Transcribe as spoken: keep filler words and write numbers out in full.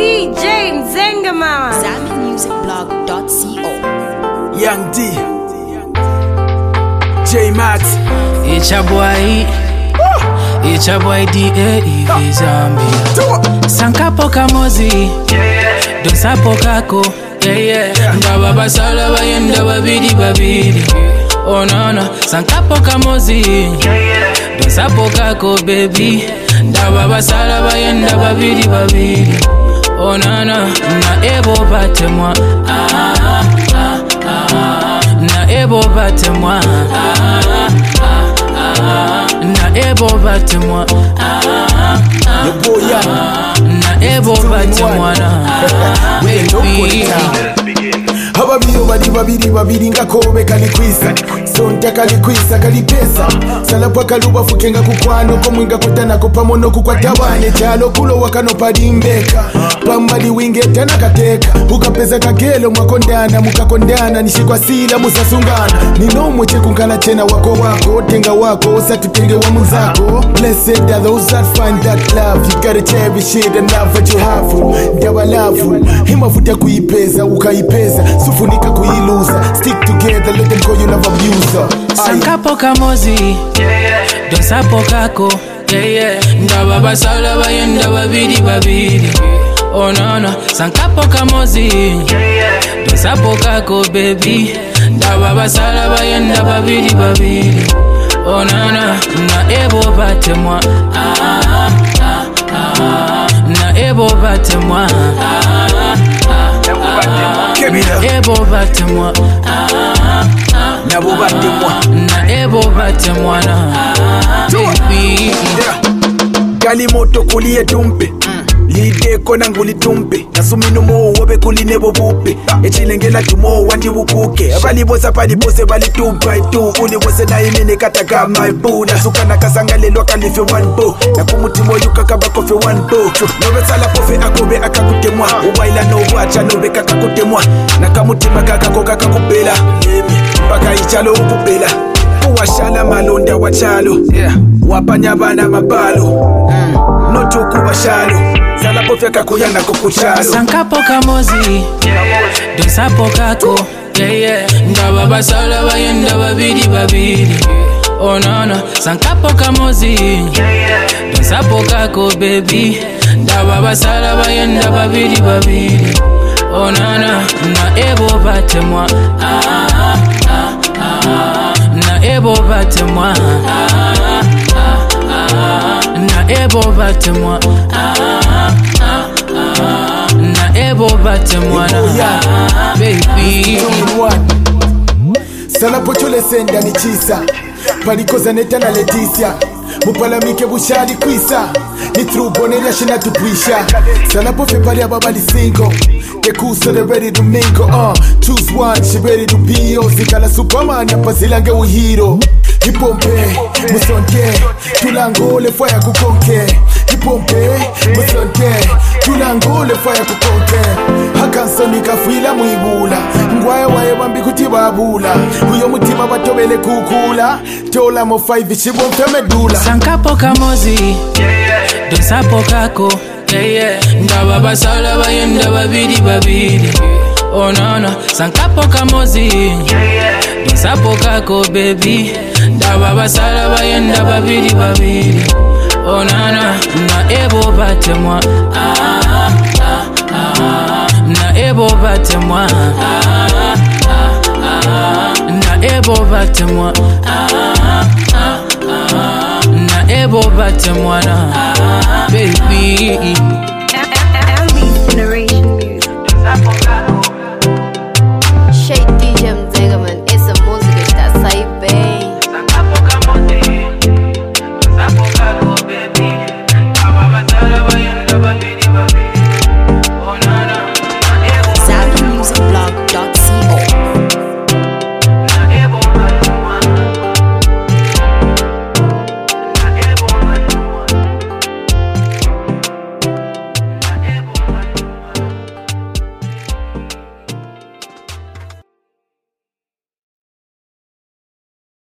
D J Mzenga Mama. Zambi Music Blog dot co. Young D J Max. It's a boy. It's a boy D A E V Zambia. Sankapo kamozi. Don sapo kako. Yeah yeah. Ndaba basala bayenda babidi babidi. Oh no no. Sankapo kamozi. Don sapo kako baby. Ndaba basala bayenda babidi babidi. Oh no no. Na ebo bate moi. Ah ah ah ah. Na ebo bate moi. Ah ah ah. Na ebo bate moi. Ah ah. Your boy Young. Na ebo bate moi na. Baby. Ababiro badi babiri babiri ngakobe kalikwisa sonta kalikwisa kalipesa salapwa kaluba fukenga kukwano komwinga kutana kupamono kukwatabane chalo kulo wakano padimbeka pambali winge tana kateka ukapeza kagelo mwakondana mukakondana nishikwa sila musasungana ninomwe chekunkala chena wako wako tenga wako satutenge wa muzako. Blessed are those that find that love, you gotta cherish it and love what you have. Ndawa love himafuta kuipeza ukaipeza sufunika kuiluza, stick together, let them call you love abuser. Sankapo kamozi, don sapo kako, yeah yeah. Ndaba basala bayenda babidi babidi. Oh no no. Sankapo kamozi, don sapo kako baby. Ndaba basala bayenda babidi babidi. Oh no no. Na ebo bate moi. Ah ah ah ah. Na ebo bate moi. Ah ah ah. Na ebo bate moi. Ah ah ah. Na ebo bate moi. Na ebo bate moi na. Baby. Gali moto kulie tumpe. Lide kona nguli tumpe. Nasumino mo wobe kuline bobupe. Echilengela tumo wandi wukuke. Abali bosa pali bose bali two by two. Uli wose na imene kataka my boo. Nasuka na kasangale loka life one boo. Na kumutimo yuka kabako fe one boo. Nobe sala kofe akobe akakute mwa. Uwaila no wacha nobe kakakute mwa. Na kamutima kakako kakakupela. Baka ichalo upupela. Uwashala malonda wachalo. Wapanya bana mabalo. Notuku washalo. Sala pofeka kuyana kukuchalo. Sankapo kamozi, don sapo kako, yeah yeah. Ndaba basala bayenda babidi babidi. Oh no no. Sankapo kamozi, don sapo kako baby. Ndaba basala bayenda babidi babidi. Oh no no. Na ebo bate moi. Ah ah ah ah. Na ebo bate moi. Ah ah ah ah. Na ebo bate moi. Ah ah ah ah. Na ebo bate moi na. Baby. Sala pochole senda ni chisa. Palikoza neta na Leticia. Mupalamike bushari kwisa. Ni true bonera shina tupwisha. Sala pofe pali ababa di single. The cool so they ready to mingle. Uh, choose one, she ready to be yours. Zikala Superman ya pazilange u hero. Hipompe, musonke, tulangole fire kukonke. Hipompe, musonke, tulangole fire kukonke. Hakanso nikafila muibula. Ngwaye wae wambi kutibabula. Huyo mutima batobele kukula. Tola mo five shibompe medula. Sankapo kamozi, don sapo kako, yeah yeah. Ndaba basala bayenda babidi babidi. Oh no no. Sankapo kamozi, don sapo kako baby. Ndaba basala bayenda babidi babidi. Oh no no. Na ebo bate moi. Ah ah ah ah. Na ebo bate moi. Ah ah ah ah. Na ebo bate moi. Ah ah ah ah. Na ebo bate moi na. Baby.